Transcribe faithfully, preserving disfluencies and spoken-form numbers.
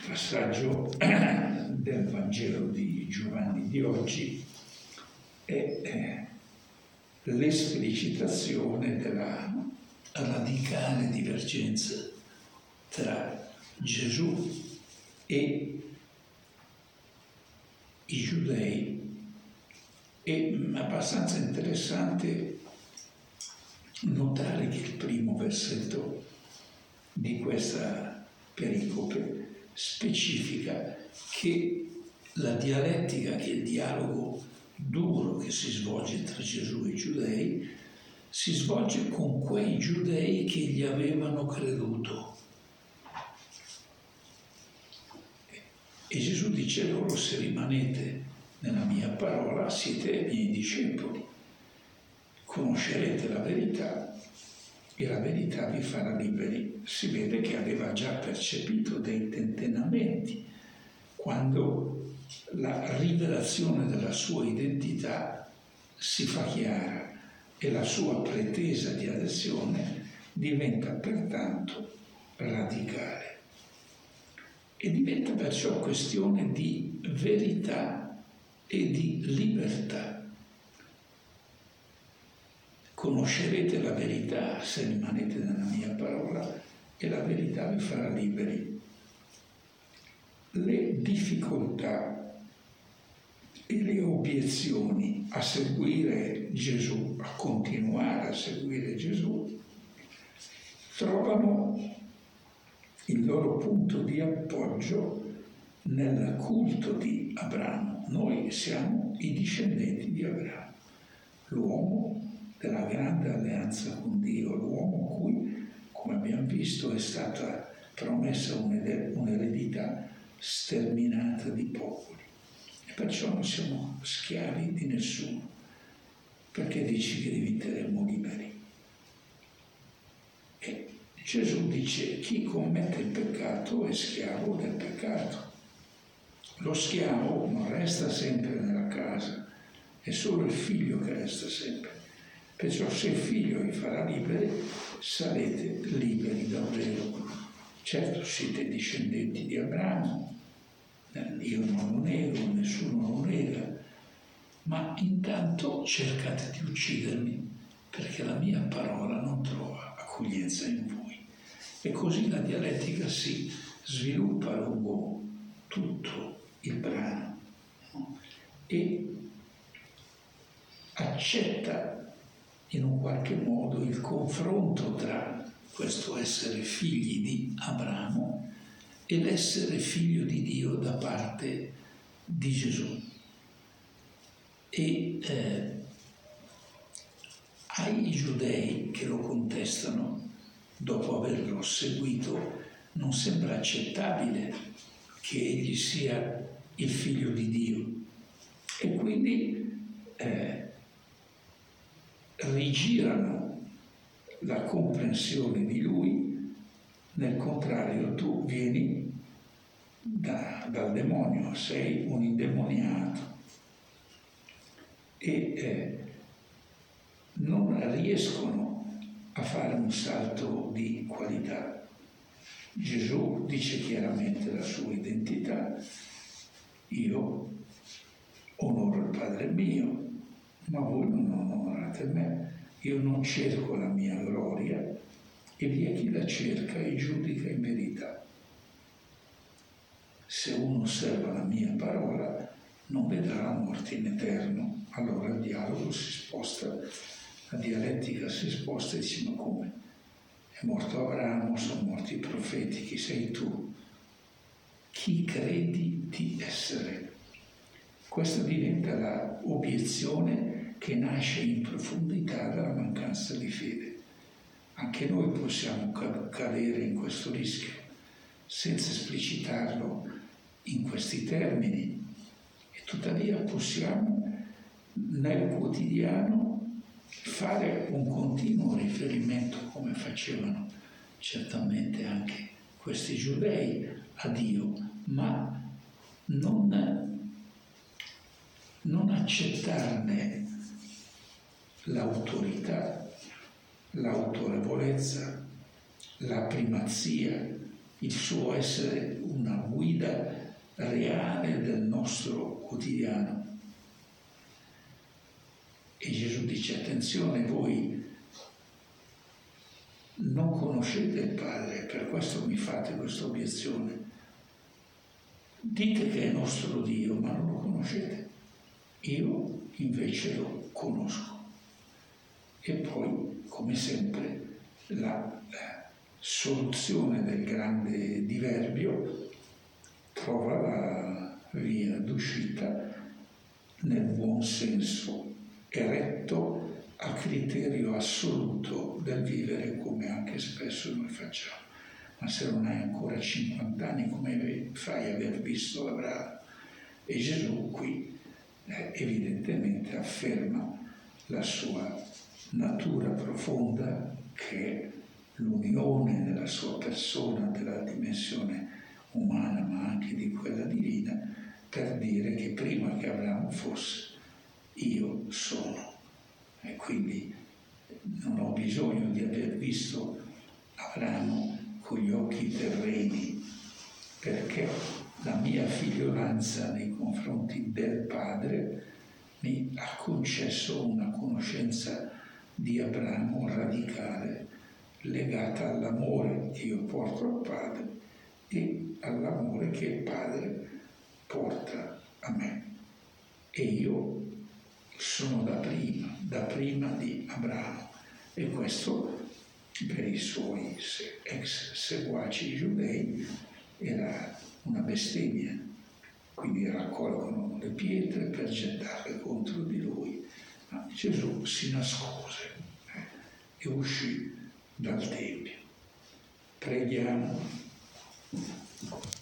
passaggio del Vangelo di Giovanni di oggi è l'esplicitazione della radicale divergenza tra Gesù e i giudei. È abbastanza interessante notare che il primo versetto di questa pericope specifica che la dialettica, che il dialogo duro che si svolge tra Gesù e i giudei, si svolge con quei giudei che gli avevano creduto. E Gesù dice loro: se rimanete nella mia parola siete miei discepoli, conoscerete la verità e la verità vi farà liberi. Si vede che aveva già percepito dei tentennamenti quando la rivelazione della sua identità si fa chiara e la sua pretesa di adesione diventa pertanto radicale. E diventa perciò questione di verità e di libertà. Conoscerete la verità se rimanete nella mia parola e la verità vi farà liberi. Le difficoltà e le obiezioni a seguire Gesù, a continuare a seguire Gesù, trovano il loro punto di appoggio nel culto di Abramo. Noi siamo i discendenti di Abramo, l'uomo della grande alleanza con Dio, l'uomo a cui, come abbiamo visto, è stata promessa un'eredità sterminata di popoli. E perciò non siamo schiavi di nessuno. Perché dici che diventeremo liberi? E Gesù dice: chi commette il peccato è schiavo del peccato. Lo schiavo non resta sempre nella casa, è solo il figlio che resta sempre. Perciò se il figlio vi farà liberi, sarete liberi davvero. Certo, siete discendenti di Abramo, io non lo nego, nessuno lo nega, ma intanto cercate di uccidermi perché la mia parola non trova accoglienza in voi. E così la dialettica si sviluppa lungo tutto il brano, no? E accetta in un qualche modo il confronto tra questo essere figli di Abramo e l'essere figlio di Dio da parte di Gesù. E eh, ai giudei che lo contestano, dopo averlo seguito, non sembra accettabile che egli sia il figlio di Dio. E quindi eh, rigirano la comprensione di lui. Nel contrario, tu vieni da, dal demonio, sei un indemoniato. E eh, non riescono a fare un salto di qualità. Gesù dice chiaramente la sua identità: io onoro il Padre mio, ma voi non onorate me. Io non cerco la mia gloria e vi è chi la cerca e giudica in verità. Se uno osserva la mia parola non vedrà la morte in eterno. Allora il dialogo si sposta, la dialettica si sposta e dice: ma come? È morto Abramo, sono morti i profeti, chi sei tu? Chi credi di essere? Questa diventa la obiezione che nasce in profondità dalla mancanza di fede. Anche noi possiamo cadere in questo rischio, senza esplicitarlo in questi termini, e tuttavia possiamo nel quotidiano fare un continuo riferimento, come facevano certamente anche questi giudei, a Dio, ma non, non accettarne l'autorità, l'autorevolezza, la primazia, il suo essere una guida reale del nostro quotidiano. E Gesù dice: attenzione, voi non conoscete il Padre, per questo mi fate questa obiezione. Dite che è nostro Dio, ma non lo conoscete. Io invece lo conosco. E poi, come sempre, la soluzione del grande diverbio trova la via d'uscita nel buon senso, eretto a criterio assoluto del vivere, come anche spesso noi facciamo. Ma se non hai ancora cinquanta anni, come fai a aver visto Abramo? E Gesù qui eh, evidentemente afferma la sua natura profonda, che è l'unione nella sua persona della dimensione umana ma anche di quella divina, per dire che prima che Abramo fosse, io sono. E quindi non ho bisogno di aver visto Abramo con gli occhi terreni, perché la mia figliolanza nei confronti del Padre mi ha concesso una conoscenza di Abramo radicale, legata all'amore che io porto al Padre e all'amore che il Padre porta a me. E io sono da prima, da prima di Abramo. E questo per i suoi ex seguaci giudei era una bestemmia. Quindi raccolgono le pietre per gettarle contro di lui. Ma Gesù si nascose eh, e uscì dal Tempio. Preghiamo.